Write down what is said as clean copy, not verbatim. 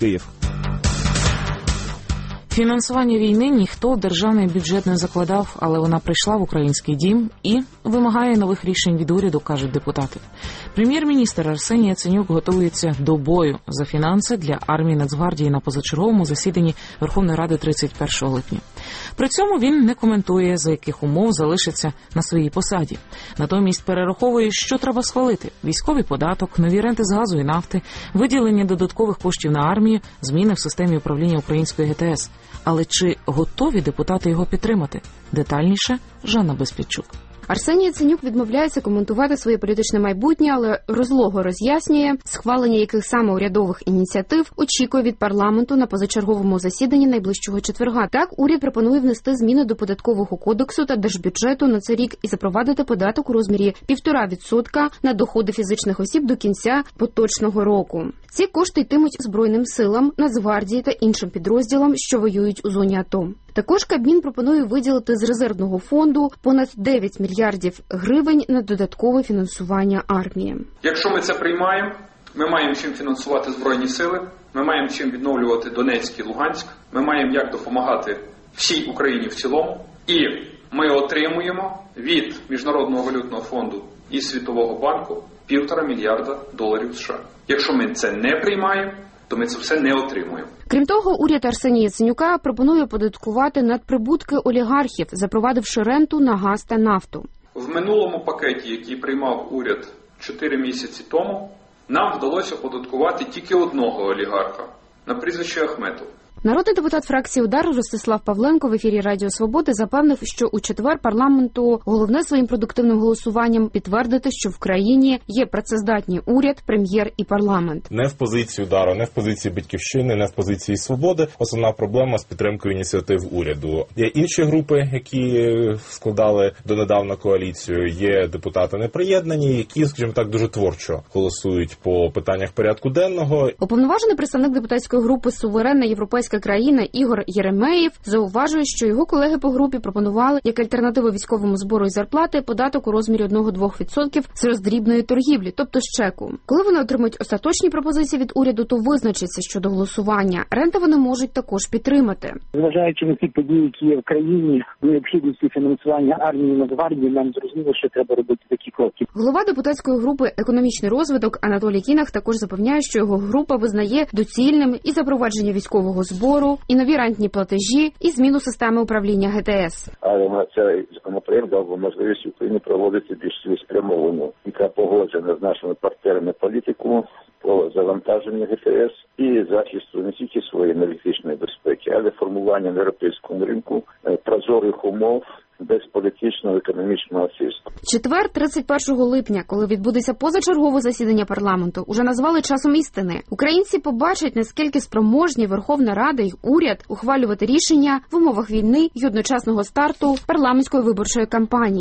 Київ. Фінансування війни ніхто в державний бюджет не закладав, але вона прийшла в український дім і вимагає нових рішень від уряду, кажуть депутати. Прем'єр-міністр Арсеній Яценюк готується до бою за фінанси для армії Нацгвардії на позачерговому засіданні Верховної Ради 31 липня. При цьому він не коментує, за яких умов залишиться на своїй посаді. Натомість перераховує, що треба схвалити – військовий податок, нові ренти з газу і нафти, виділення додаткових коштів на армію, зміни в системі управління української ГТС. Але чи готові депутати його підтримати? Детальніше Жанна Безпідчук. Арсеній Яценюк відмовляється коментувати своє політичне майбутнє, але розлого роз'яснює, схвалення яких саме урядових ініціатив очікує від парламенту на позачерговому засіданні найближчого четверга. Так, уряд пропонує внести зміни до Податкового кодексу та держбюджету на цей рік і запровадити податок у розмірі 1,5% на доходи фізичних осіб до кінця поточного року. Ці кошти йтимуть Збройним силам, Нацгвардії та іншим підрозділам, що воюють у зоні АТО. Також Кабмін пропонує виділити з резервного фонду понад 9 мільярдів гривень на додаткове фінансування армії. Якщо ми це приймаємо, ми маємо чим фінансувати Збройні сили, ми маємо чим відновлювати Донецьк і Луганськ, ми маємо як допомагати всій Україні в цілому, і ми отримуємо від Міжнародного валютного фонду і Світового банку $1,5 мільярда США. Якщо ми це не приймаємо, то ми це все не отримуємо. Крім того, уряд Арсенія Яценюка пропонує оподаткувати надприбутки олігархів, запровадивши ренту на газ та нафту. В минулому пакеті, який приймав уряд 4 місяці тому, нам вдалося оподаткувати тільки одного олігарха на прізвище Ахметов. Народний депутат фракції «Удар» Ростислав Павленко в ефірі Радіо Свободи запевнив, що у четвер парламенту головне своїм продуктивним голосуванням підтвердити, що в країні є працездатні уряд, прем'єр і парламент. Не в позиції «Удару», не в позиції «Батьківщини», не в позиції «Свободи». Основна проблема з підтримкою ініціатив уряду. Є інші групи, які складали донедавна коаліцію, є депутати неприєднані, які, скажімо так, дуже творчо голосують по питаннях порядку денного. Уповноважений представник депутатської групи «Суверенна європейська країна» Ігор Єремеєв зауважує, що його колеги по групі пропонували як альтернативу військовому збору і зарплати податок у розмірі 1-2% з роздрібної торгівлі, тобто з чеку. Коли вони отримають остаточні пропозиції від уряду, то визначаться щодо голосування. Ренти вони можуть також підтримати. Зважаючи на ті події, які є в країні, необхідності фінансування армії і Нацгвардії, нам зрозуміло, що треба робити такі кроки. Голова депутатської групи «Економічний розвиток» Анатолій Кінах також запевняє, що його група визнає доцільним і запровадження військового збору, і нові рентні платежі, і зміну системи управління ГТС. Але цей законопроект дав би можливість Україні проводити більш цілеспрямовану, яка погоджена з нашими партнерами політику по завантаженню ГТС і захисту не тільки своєї енергетичної безпеки, але формування на європейському ринку прозорих умов, без політичного, економічного насильства. Четвер, 31 липня, коли відбудеться позачергове засідання парламенту, уже назвали часом істини. Українці побачать, наскільки спроможні Верховна Рада й уряд ухвалювати рішення в умовах війни й одночасного старту парламентської виборчої кампанії.